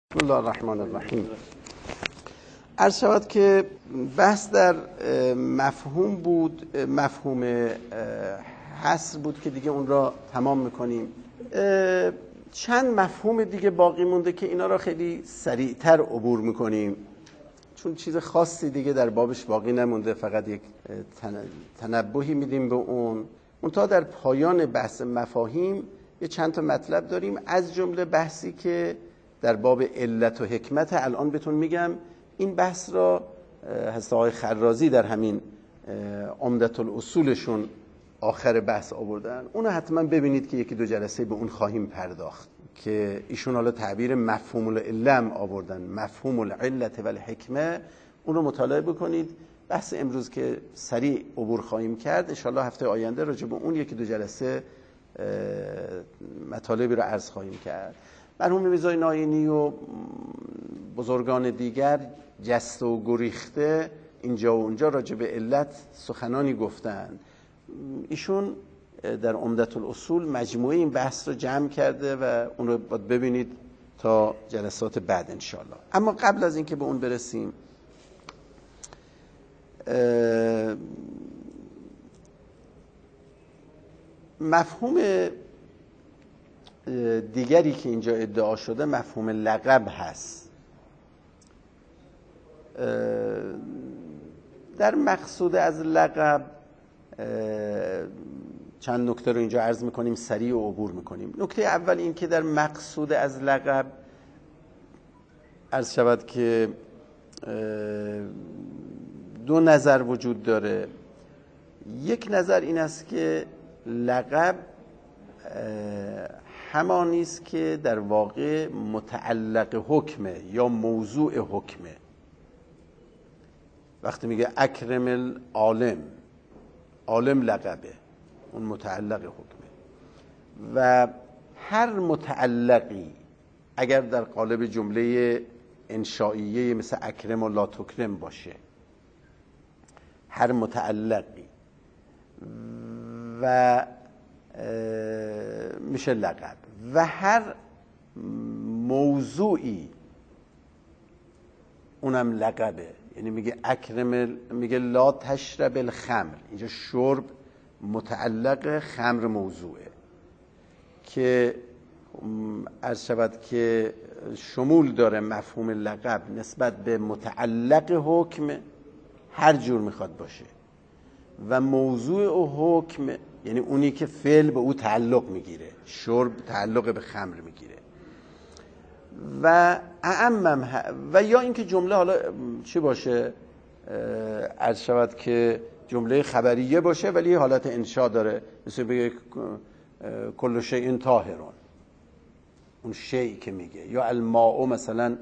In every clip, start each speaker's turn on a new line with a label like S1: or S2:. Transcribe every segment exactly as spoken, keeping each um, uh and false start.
S1: بسم الله الرحمن الرحیم. عرض شود که بحث در مفهوم بود، مفهوم حصر بود که دیگه اون را تمام میکنیم. چند مفهوم دیگه باقی مونده که اینا را خیلی سریعتر عبور میکنیم، چون چیز خاصی دیگه در بابش باقی نمونده، فقط یک تنبهی میدیم به اون. منتها در پایان بحث مفاهیم یه چند تا مطلب داریم، از جمله بحثی که در باب علت و حکمت. الان بهتون میگم این بحث را حضرت آقای خرازی در همین عمدة الاصولشون آخر بحث آوردن. اونو حتما ببینید که یکی دو جلسه به اون خواهیم پرداخت که ایشون حالا تعبیر مفهوم العلم آوردن، مفهوم العلت و الحکمه. اون رو مطالعه بکنید. بحث امروز که سریع عبور خواهیم کرد، انشالله هفته آینده راجع به اون یکی دو جلسه مطالبی رو عرض خواهیم کرد. مرحوم میرزای ناینی و بزرگان دیگر جسته و گریخته اینجا و اونجا راجع به علت سخنانی گفتن. ایشون در عمدة الاصول مجموعه این بحث رو جمع کرده و اون رو باید ببینید تا جلسات بعد انشاءالله. اما قبل از اینکه به اون برسیم، مفهوم دیگری که اینجا ادعا شده مفهوم لقب هست. در مقصود از لقب چند نکته رو اینجا عرض میکنیم، سریع و عبور میکنیم. نکته اول این که در مقصود از لقب عرض شود که دو نظر وجود داره. یک نظر این است که لقب همانی است که در واقع متعلق حکمه یا موضوع حکمه. وقتی میگه اکرم العالم، عالم لقبه، اون متعلق حکمه. و هر متعلقی اگر در قالب جمله انشائیه مثل اکرم و لا تکرم باشه، هر متعلقی و میشه لقب، و هر موضوعی اونم لقبه. یعنی میگه اکرم، میگه لا تشرب الخمر، اینجا شرب متعلق، خمر موضوعه، که عرض شود که شمول داره مفهوم لقب نسبت به متعلق حکم هر جور میخواد باشه، و موضوع و حکم یعنی اونی که فعل به او تعلق میگیره. شرب تعلق به خمر میگیره. و اعمم و یا اینکه جمله حالا چی باشه، عرض شود که جمله خبریه باشه ولی حالت انشا داره، مثل بگه کل شیء طاهرون، اون شیء که میگه، یا الماء مثلا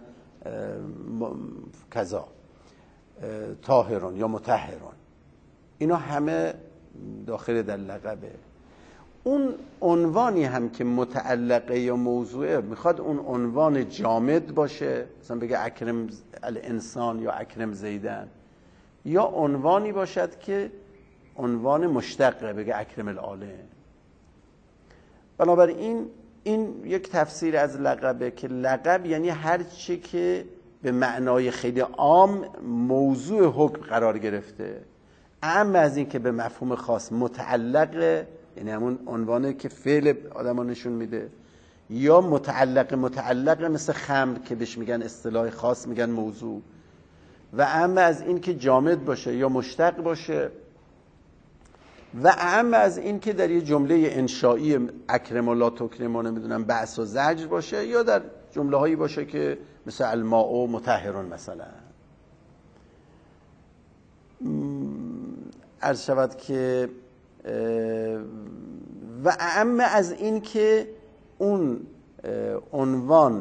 S1: کذا طاهرون یا مطهرون، اینا همه داخل در لقبه. اون عنوانی هم که متعلقه یا موضوعه میخواد اون عنوان جامد باشه، مثلا بگه اکرم الانسان یا اکرم زیدن، یا عنوانی باشد که عنوان مشتقه، بگه اکرم العالم. بنابراین این یک تفسیر از لقبه که لقب یعنی هر چی که به معنای خیلی عام موضوع حکم قرار گرفته، اما از این که به مفهوم خاص متعلقه، یعنی همون عنوانه که فعل آدم نشون میده، یا متعلق متعلقه مثل خمر که بهش میگن اصطلاح خاص میگن موضوع، و اما از این که جامد باشه یا مشتق باشه، و اما از این که در یه جمله انشائی اکرم و لا تکرم و نمیدونم بعث و زجر باشه، یا در جمله هایی باشه که مثل الماء و مطهرون مثلا. عرض شود که و اعم از این که اون عنوان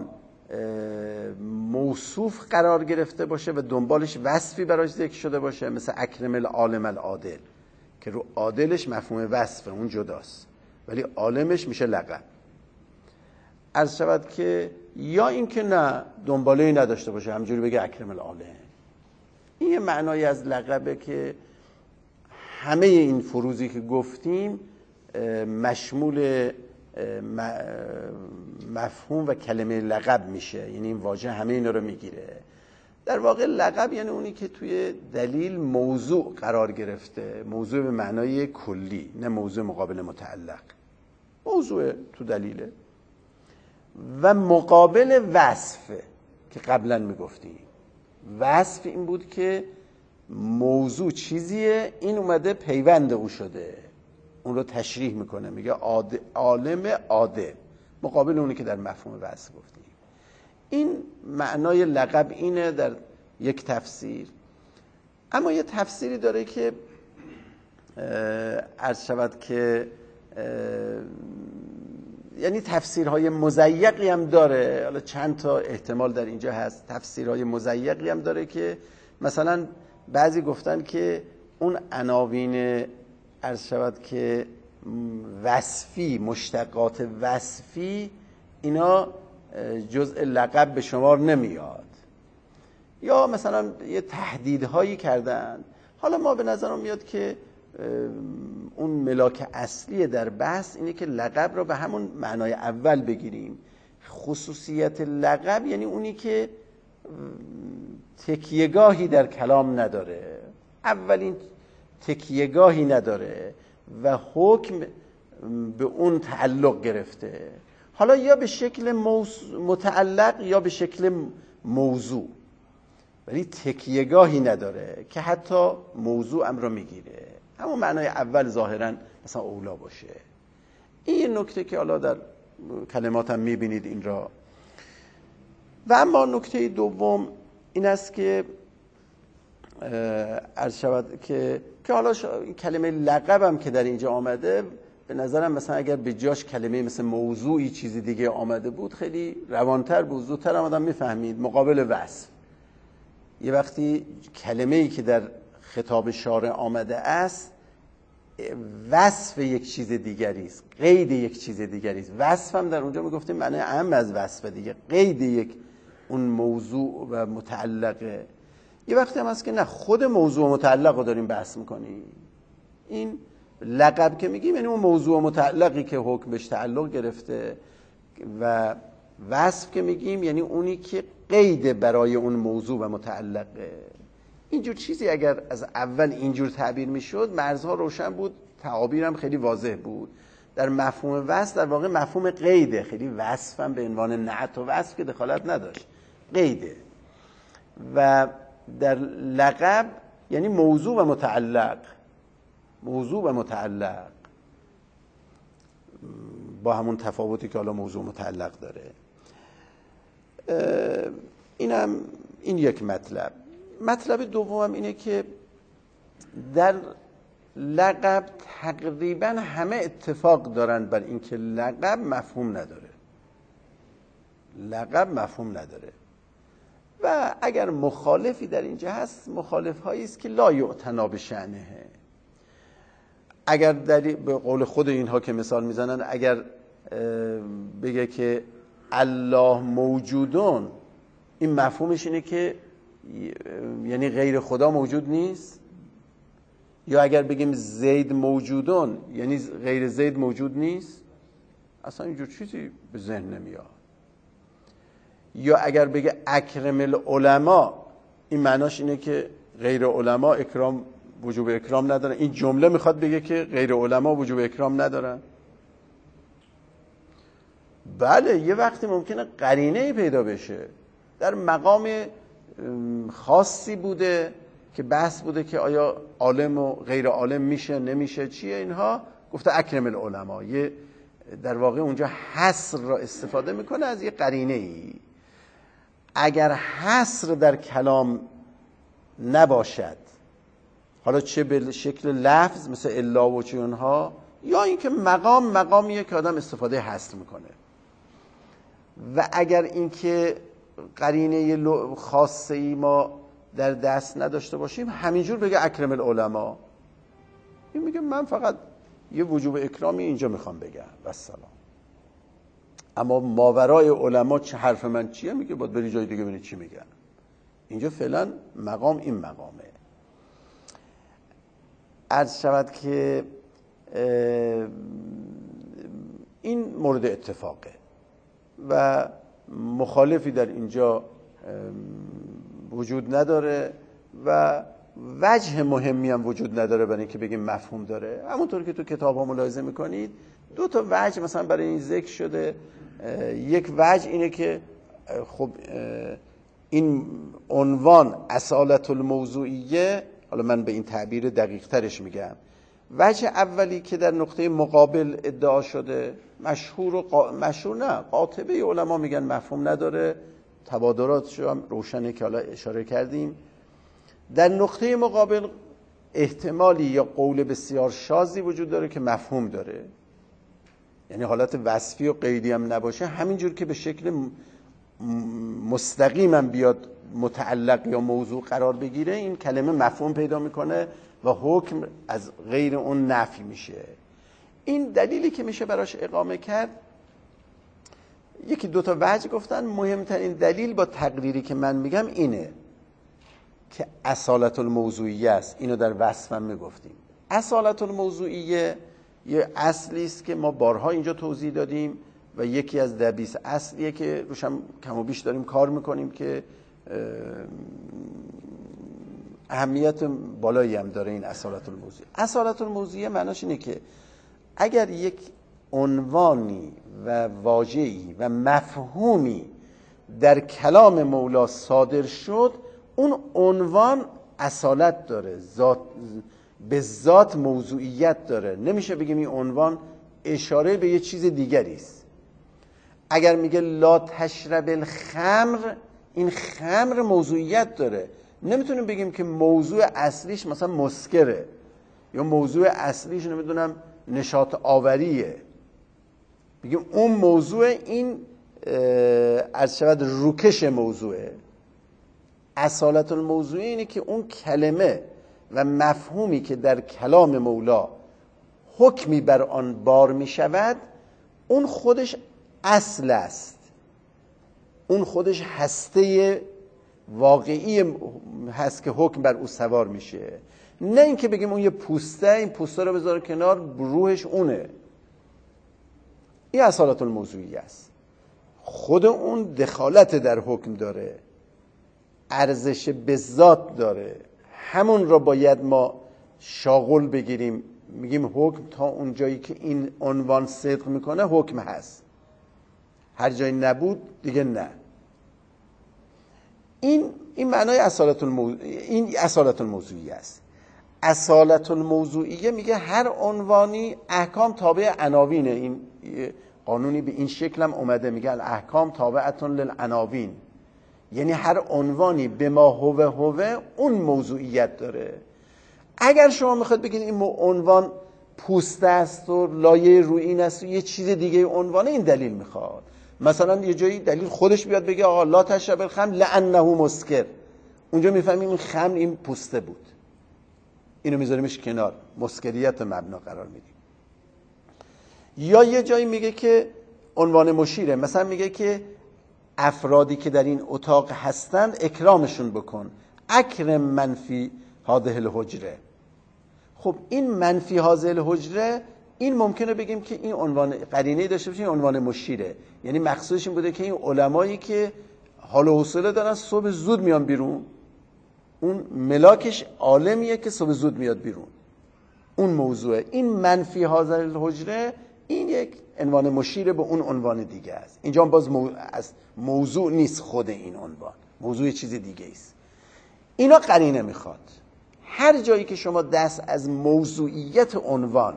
S1: موصوف قرار گرفته باشه و دنبالش وصفی براش ذکر شده باشه، مثل اکرم العالم العادل که رو عادلش مفهوم وصفه، اون جداست، ولی عالمش میشه لقب. عرض شود که یا این که نه دنباله‌ای نداشته باشه، همجوری بگه اکرم العالم. این یه معنایی از لقبه که همه این فروزی که گفتیم مشمول مفهوم و کلمه لقب میشه، یعنی این واژه همه اینا رو میگیره. در واقع لقب یعنی اونی که توی دلیل موضوع قرار گرفته، موضوع به معنای کلی، نه موضوع مقابل متعلق. موضوع تو دلیله و مقابل وصفه که قبلا میگفتیم. وصف این بود که موضوع چیزیه، این اومده پیوند او شده، اون رو تشریح میکنه، میگه عالم عادل، مقابل اونی که در مفهوم وصف گفتیم. این معنای لقب اینه در یک تفسیر. اما یه تفسیری داره که عرض شود که یعنی تفسیرهای مضیقی هم داره، حالا چند تا احتمال در اینجا هست، تفسیرهای مضیقی هم داره که مثلا بعضی گفتن که اون عناوین عرض شود که وصفی، مشتقات وصفی، اینا جزء لقب به شمار نمیاد، یا مثلا یه تهدیدهایی کردن. حالا ما به نظرم میاد که اون ملاک اصلی در بحث اینه که لقب رو به همون معنای اول بگیریم. خصوصیت لقب یعنی اونی که تکیهگاهی در کلام نداره، اولین تکیهگاهی نداره و حکم به اون تعلق گرفته، حالا یا به شکل متعلق یا به شکل موضوع، ولی تکیهگاهی نداره که حتی موضوع هم رو میگیره. همون معنای اول ظاهراً مثلا اولا باشه. این یه نکته که حالا در کلماتم میبینید این را. و اما نکته دوم این است که عرض شود که که حالا این کلمه لقب هم که در اینجا آمده، به نظرم مثلا اگر به جاش کلمه مثل موضوعی چیزی دیگه آمده بود خیلی روانتر بود، زودتر هم آدم میفهمید. مقابل وصف، یه وقتی کلمه‌ای که در خطاب شارع آمده است وصف یک چیز دیگری است، قید یک چیز دیگری است. وصف هم در اونجا میگفتیم معنی اهم از وصف دیگه، قید یک اون موضوع و متعلقه. یه وقتی هم هست که نه، خود موضوع متعلق رو داریم بحث میکنیم. این لقب که میگیم یعنی اون موضوع متعلقی که حکم بهش تعلق گرفته، و وصف که میگیم یعنی اونی که قید برای اون موضوع و متعلقه. اینجور چیزی اگر از اول اینجور تعبیر میشد مرزها روشن بود، تعابیرم خیلی واضح بود. در مفهوم وصف در واقع مفهوم قیده، خیلی وصف هم به عنوان نعت و وصف که دخالت نداشت، قیده. و در لقب یعنی موضوع و متعلق، موضوع و متعلق با همون تفاوتی که حالا موضوع متعلق داره. اینم این یک مطلب. مطلب دومم اینه که در لقب تقریبا همه اتفاق دارن بر اینکه لقب مفهوم نداره. لقب مفهوم نداره و اگر مخالفی در اینجا هست، مخالف هایی است که لا یعتنا بشأنه. اگر در به قول خود اینها که مثال میزنن، اگر بگه که الله موجودون، این مفهومش اینه که یعنی غیر خدا موجود نیست. یا اگر بگیم زید موجودون یعنی غیر زید موجود نیست. اصلا اینجور چیزی به ذهن نمیاد. یا اگر بگه اکرم العلماء، این معناش اینه که غیر علما اکرام وجوب اکرام ندارن. این جمله میخواد بگه که غیر علما وجوب اکرام ندارن. بله، یه وقتی ممکنه قرینه‌ای پیدا بشه، در مقام خاصی بوده که بحث بوده که آیا عالم و غیر عالم میشه نمیشه چیه اینها، گفته اکرم العلماء. یه در واقع اونجا حصر را استفاده میکنه از یه قرینه‌ای. اگر حصر در کلام نباشد، حالا چه به شکل لفظ مثل الا و چه اونها، یا اینکه مقام مقامیه که آدم استفاده حصر میکنه، و اگر اینکه قرینه خاصه ای ما در دست نداشته باشیم، همینجور بگه اکرم العلماء. این میگه من فقط یه وجوب اکرامی اینجا میخوام بگم و سلام. اما ماورای علما چه حرف من چیه؟ میگه باید بری جای دیگه ببینی چی میگن. اینجا فعلا مقام این مقامه. عرض شود که این مورد اتفاقه و مخالفی در اینجا وجود نداره و وجه مهمی هم وجود نداره برای اینکه بگیم مفهوم داره. همونطور که تو کتاب ها ملاحظه میکنید دو تا وجه مثلا برای این ذکر شده. یک وجه اینه که خب این عنوان اصالت الموضوعیه، حالا من به این تعبیر دقیق ترش میگم، وجه اولی که در نقطه مقابل ادعا شده مشهور و قا... مشهور نه قاطبه علما میگن مفهوم نداره، تبادراتش هم روشنه که حالا اشاره کردیم. در نقطه مقابل احتمالی یا قول بسیار شاذی وجود داره که مفهوم داره، یعنی حالت وصفی و قیدی هم نباشه، همینجور که به شکل مستقیم هم بیاد متعلق یا موضوع قرار بگیره این کلمه مفهوم پیدا میکنه و حکم از غیر اون نفی میشه. این دلیلی که میشه براش اقامه کرد، یکی دو تا وجه گفتن، مهمترین دلیل با تقریری که من میگم اینه که اصالت الموضوعیه است. اینو در وصفم میگفتیم. اصالت الموضوعیه یه اصلی است که ما بارها اینجا توضیح دادیم و یکی از ده بیست اصلیه که روش هم کم و بیش داریم کار میکنیم که اهمیت بالایی هم داره این اصالت الموضوعیه. اصالت الموضوعیه معناش اینه که اگر یک عنوانی و واژه‌ای و مفهومی در کلام مولا صادر شد، اون عنوان اصالت داره، ذات به ذات موضوعیت داره. نمیشه بگیم این عنوان اشاره به یه چیز دیگری است. اگر میگه لا تشرب الخمر، این خمر موضوعیت داره. نمیتونیم بگیم که موضوع اصلیش مثلا مسکره یا موضوع اصلیش نمیدونم نشاط آوریه، بگیم اون موضوع این از شود روکش موضوعه. اصالت الموضوع اینه که اون کلمه و مفهومی که در کلام مولا حکمی بر آن بار می شود، اون خودش اصل است، اون خودش هسته واقعی هست که حکم بر او سوار میشه. نه اینکه بگیم اون یه پوسته، این پوسته رو بذار کنار، روحش اونه. این اصالت الموضوعی است. خود اون دخالت در حکم داره، ارزش به ذات داره. همون را باید ما شاغل بگیریم، میگیم حکم تا اون جایی که این عنوان صدق میکنه حکم هست، هر جایی نبود دیگه نه. این این معنای اصالت الموضوع، این اصالت الموضوعی است. اصالت الموضوعیه میگه هر عنوانی، احکام تابع عناوینه. این قانونی به این شکل هم اومده، میگه الاحکام تابعتون للعناوین، یعنی هر عنوانی به ما هوه هوه اون موضوعیت داره. اگر شما میخواد بگید این عنوان پوسته است و لایه روی این است و یه چیز دیگه عنوانه، این دلیل میخواد. مثلا یه جایی دلیل خودش بیاد بگه آقا لا تشرب الخمر لانه مسکر، اونجا میفهمیم این خمر این پوسته بود، اینو میذاریمش کنار، مسکریت مبنا قرار میدیم. یا یه جایی میگه که عنوان مشیره، مثلا میگه که افرادی که در این اتاق هستند اکرامشون بکن، اکرم منفی هذه الحجره. خب این منفی هذه الحجره، این ممکنه بگیم که این عنوان قرینه داشته باشه، این عنوان مشیره، یعنی مقصودش این بوده که این علمایی که حال و حوصله دارن صبح زود میان بیرون، اون ملاکش عالمیه که صبح زود میاد بیرون، اون موضوعه. این منفی هذه الحجره این یک عنوان مشیر به اون عنوان دیگه است. اینجا باز مو... از موضوع نیست خود این عنوان، موضوع چیز دیگه است. اینا قرینه میخواد. هر جایی که شما دست از موضوعیت عنوان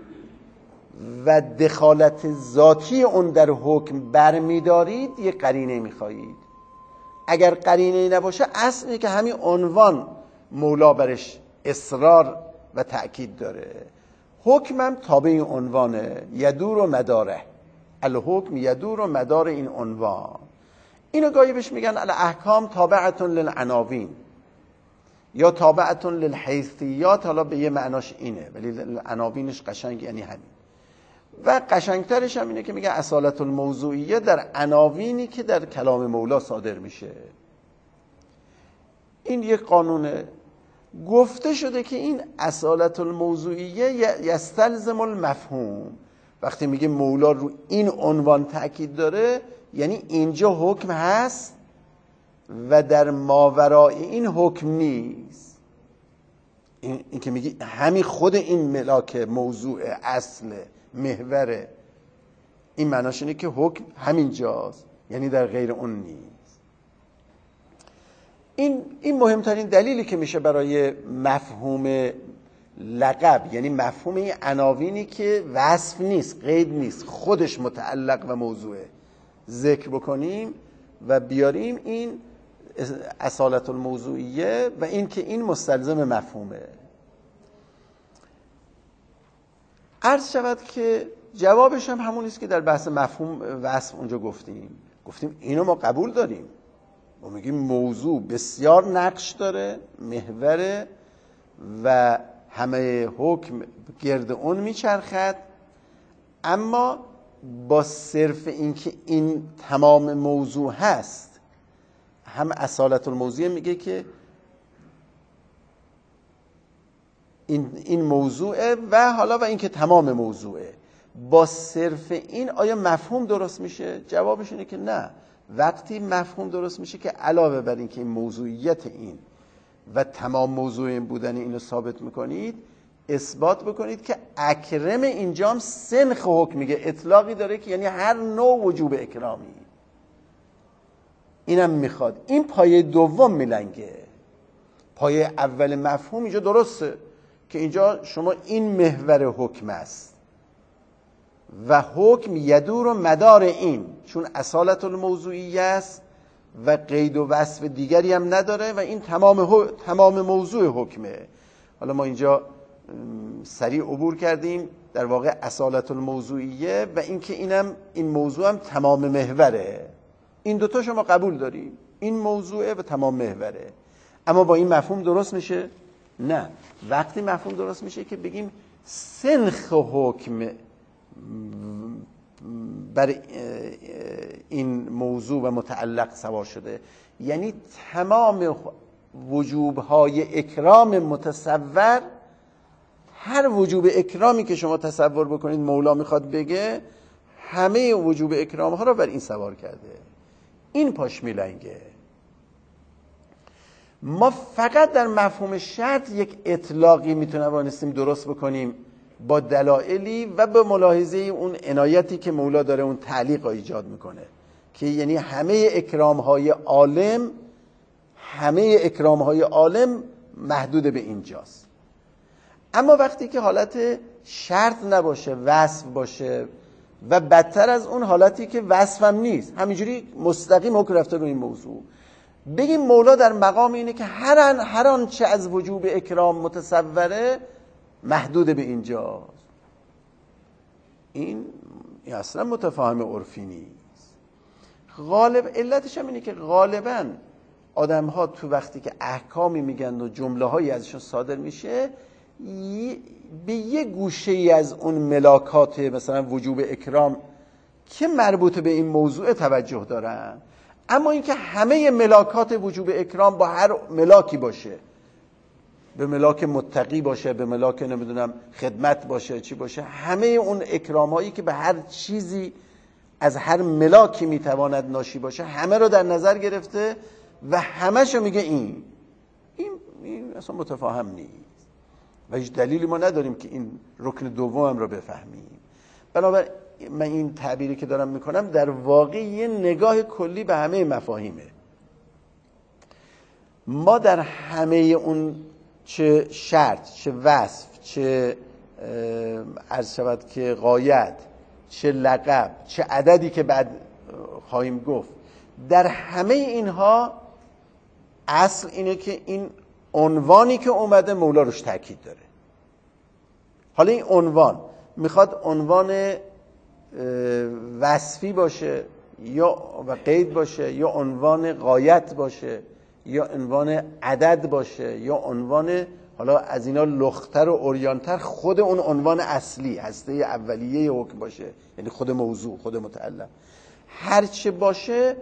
S1: و دخالت ذاتی اون در حکم برمیدارید، یک قرینه میخواهید. اگر قرینه نباشه، اصلی که همین عنوان مولا برش اصرار و تأکید داره. حکمم تابع این عنوانه، یدور و مداره، الحکم یدور و مدار این عنوان. اینو گاهی بهش میگن الاحکام تابعتون للعناوین یا تابعتون للحیثیات، حالا به یه معناش اینه ولی عناوینش قشنگ یعنی همین. و قشنگترش هم اینه که میگه اصالت الموضوعیه در عناوینی که در کلام مولا صادر میشه. این یک قانونه. گفته شده که این اصالت الموضوعیه یستلزم المفهوم، وقتی میگه مولا رو این عنوان تاکید داره یعنی اینجا حکم هست و در ماورای این حکم نیست. این, این که میگی همین خود این ملاک موضوع اصل محوره، این معناش اینه که حکم همین جاست، یعنی در غیر اون نیست. این این مهمترین دلیلی که میشه برای مفهوم لقب، یعنی مفهوم این عناوینی که وصف نیست، قید نیست، خودش متعلق و موضوعه، ذکر بکنیم و بیاریم این اصالت الموضوعیه و این که این مستلزم مفهومه. عرض شود که جوابش هم همون است که در بحث مفهوم وصف اونجا گفتیم. گفتیم اینو ما قبول داریم، ما میگیم موضوع بسیار نقش داره، محوره و همه حکم گرد اون میچرخد، اما با صرف اینکه این تمام موضوع هست، هم اصالت الموضوع میگه که این این موضوعه و حالا و اینکه تمام موضوعه، با صرف این آیا مفهوم درست میشه؟ جوابش اینه که نه. وقتی مفهوم درست میشه که علاوه بر اینکه این موضوعیت این و تمام موضوع این بودن اینو ثابت میکنید، اثبات بکنید که اکرم اینجام سنخ حکم میگه، اطلاقی داره که یعنی هر نوع وجوب اکرامی. اینم میخواد. این پایه دوم میلنگه. پایه اول مفهوم اینجا درسته که اینجا شما این محور حکم است و حکم یدور و مدار این، چون اصالت الموضوعیه است و قید و وصف دیگری هم نداره و این تمام تمام موضوع حکمه. حالا ما اینجا سریع عبور کردیم در واقع اصالت الموضوعیه و اینکه اینم این موضوع هم تمام محوره. این دوتا شما قبول داریم، این موضوعه و تمام محوره. اما با این مفهوم درست میشه؟ نه. وقتی مفهوم درست میشه که بگیم سنخ حکم بر این موضوع و متعلق سوار شده، یعنی تمام وجوبهای اکرام متصور، هر وجوب اکرامی که شما تصور بکنید مولا میخواد بگه، همه وجوب اکرام ها رو بر این سوار کرده. این پاش میلنگه. ما فقط در مفهوم شرط یک اطلاقی میتونیم درست بکنیم با دلایلی و به ملاحظه اون عنایتی که مولا داره اون تعلیق ایجاد میکنه که یعنی همه اکرام های عالم، همه اکرام های عالم محدود به اینجاست. اما وقتی که حالت شرط نباشه، وصف باشه و بدتر از اون حالتی که وصف هم نیست، همینجوری مستقیم حکم رفته رو این موضوع، بگیم مولا در مقام اینه که هر آن هر آن چه از وجوب اکرام متصوره محدود به اینجاست. این اصلا متفاهم عرفی نیست. غالب علتش هم اینه که غالبا آدم ها تو وقتی که احکامی میگن و جمله هایی ازشون صادر میشه به یه گوشه ای از اون ملاکات مثلا وجوب اکرام که مربوط به این موضوع توجه دارن، اما اینکه همه ملاکات وجوب اکرام با هر ملاکی باشه، به ملاک متقی باشه، به ملاک نمیدونم خدمت باشه، چی باشه، همه اون اکرام هایی که به هر چیزی از هر ملاکی میتواند ناشی باشه همه رو در نظر گرفته و همه‌شو میگه این این این اصلا متفاهم نیست و هیچ دلیلی ما نداریم که این رکن دوم رو بفهمیم. بنابراین من این تعبیری که دارم میکنم در واقع یه نگاه کلی به همه مفاهیمه. ما در همه اون چه شرط، چه وصف، چه عرض شود که غایت، چه لقب، چه عددی که بعد خواهیم گفت، در همه اینها اصل اینه که این عنوانی که اومده مولا روش تاکید داره. حالا این عنوان میخواد عنوان وصفی باشه یا و قید باشه، یا عنوان غایت باشه، یا عنوان عدد باشه، یا عنوان حالا از اینا لختر و عریان‌تر خود اون عنوان اصلی هسته اولیه حکم باشه، یعنی خود موضوع، خود متعلق، هر چه باشه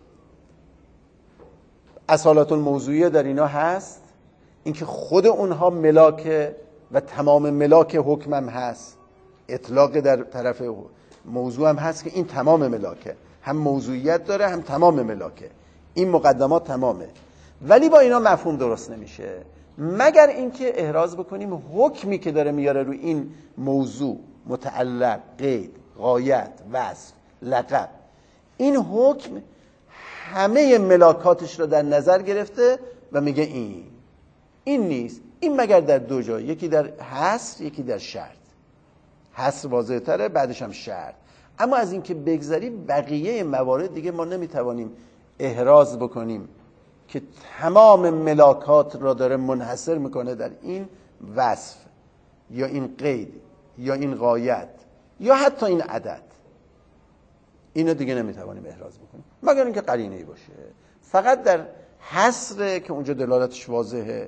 S1: اصالت الموضوعیه در اینا هست. اینکه خود اونها ملاک و تمام ملاک حکمم هست اطلاق در طرف موضوع هم هست که این تمام ملاکه، هم موضوعیت داره هم تمام ملاکه، این مقدمات تمامه. ولی با اینا مفهوم درست نمیشه مگر اینکه احراز بکنیم حکمی که داره میاره روی این موضوع، متعلق، قید، غایت، وصف، لقب، این حکم همه ملاکاتش رو در نظر گرفته و میگه این این نیست. این مگر در دو جا، یکی در حصر یکی در شرط. حصر واضح تره، بعدش هم شرط. اما از اینکه بگذری بقیه موارد دیگه ما نمیتوانیم احراز بکنیم که تمام ملاکات را داره منحصر میکنه در این وصف یا این قید یا این غایت یا حتی این عدد. اینو دیگه نمیتوانیم احراز بکنیم مگر اینکه قرینه‌ای باشه. فقط در حصر که اونجا دلالتش واضحه،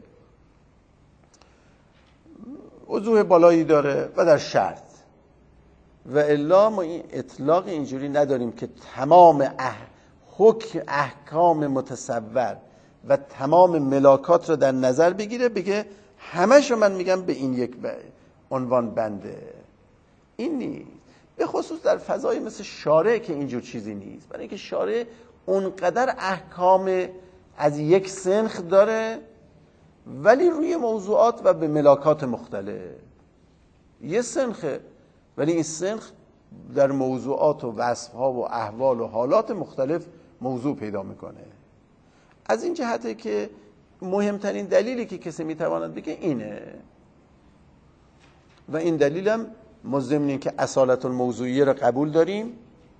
S1: وضوح بالایی داره، و در شرط. و الا ما این اطلاق اینجوری نداریم که تمام اح... حکم احکام متصور و تمام ملاکات رو در نظر بگیره بگه همش رو من میگم به این یک ب... عنوان بنده. این نیست. به خصوص در فضای مثل شارع که اینجور چیزی نیست، برای اینکه شارع اونقدر احکام از یک سنخ داره ولی روی موضوعات و به ملاکات مختلف. یه سنخه ولی این سنخ در موضوعات و وصفها و احوال و حالات مختلف موضوع پیدا میکنه. از این جهته که مهمترین دلیلی که کسی میتواند بگه اینه، و این دلیلم ما ضمن این که اصالت الموضوعیه را قبول داریم،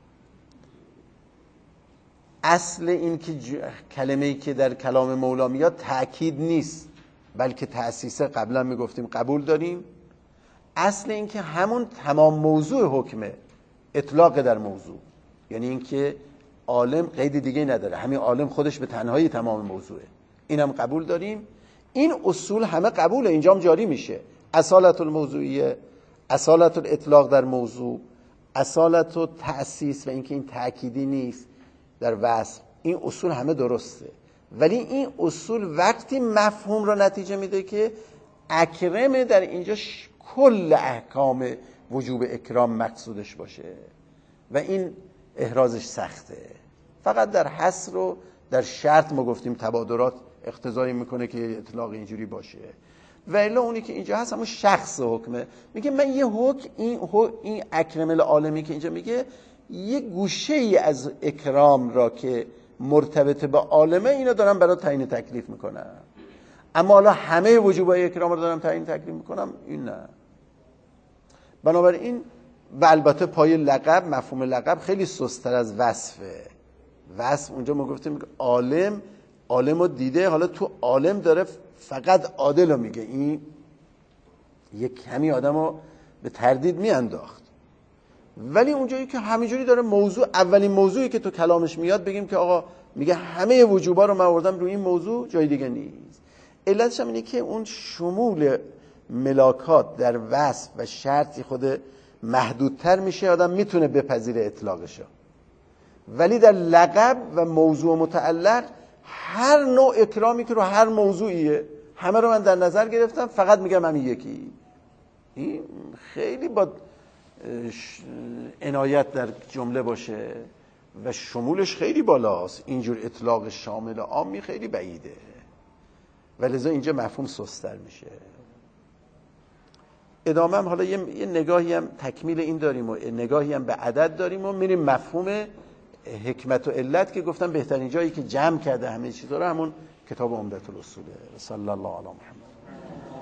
S1: اصل این که ج... کلمه‌ای که در کلام مولا میاد تأکید نیست بلکه تأسیسه، قبلا میگفتیم قبول داریم. اصل این که همون تمام موضوع حکمه، اطلاق در موضوع، یعنی این که عالم قید دیگه نداره، همین عالم خودش به تنهایی تمام موضوعه، اینم قبول داریم. این اصول همه قبوله، اینجام جاری میشه. اصالت الموضوعیه، اصالت الاطلاق در موضوع، اصالت و تأسیس و اینکه این تأکیدی نیست در وصف، این اصول همه درسته. ولی این اصول وقتی مفهوم را نتیجه میده که اکرم در اینجا کل احکام وجوب اکرام مقصودش باشه و این احرازش سخته. فقط در حصر و در شرط ما گفتیم تبادرات اقتضایی میکنه که اطلاق اینجوری باشه. و الا اونی که اینجا هست همون شخص حکمه. میگه من یه حکم، این, این اکرم العالمی که اینجا میگه یه گوشه ای از اکرام را که مرتبط به عالمه اینو دارم برای تعیین تکلیف میکنم، اما حالا همه وجوبای اکرام رو دارم تعیین تکلیف میکنم، این نه. بنابراین و البته پای لقب، مفهوم لقب خیلی سست‌تر از وصفه. وصف اونجا ما گفتیم عالم، عالم رو دیده، حالا تو عالم داره فقط عادل رو میگه، این یک کمی آدم رو به تردید میانداخت. ولی اونجایی که همینجوری داره موضوع، اولین موضوعی که تو کلامش میاد بگیم که آقا میگه همه وجوبا رو من آوردم روی این موضوع، جای دیگه نیست. علتش هم اینه که اون شمول ملاکات در وصف و شرطی خود محدودتر میشه، آدم میتونه بپذیره اطلاقشو. ولی در لقب و موضوع متعلق هر نوع اکرامی که رو هر موضوعیه همه رو من در نظر گرفتم، فقط میگم همین یکی. این خیلی با عنایت در جمله باشه و شمولش خیلی بالاست. اینجور اطلاق شامل عامی خیلی بعیده و لذا اینجا مفهوم سست‌تر میشه. ادامه هم حالا یه, یه نگاهی هم تکمیل این داریم و نگاهی هم به عدد داریم و میریم مفهوم حکمت و علت که گفتم بهترین جایی که جمع کرده همه چیزا رو همون کتاب عمدة الاصوله. صلی الله علی محمد.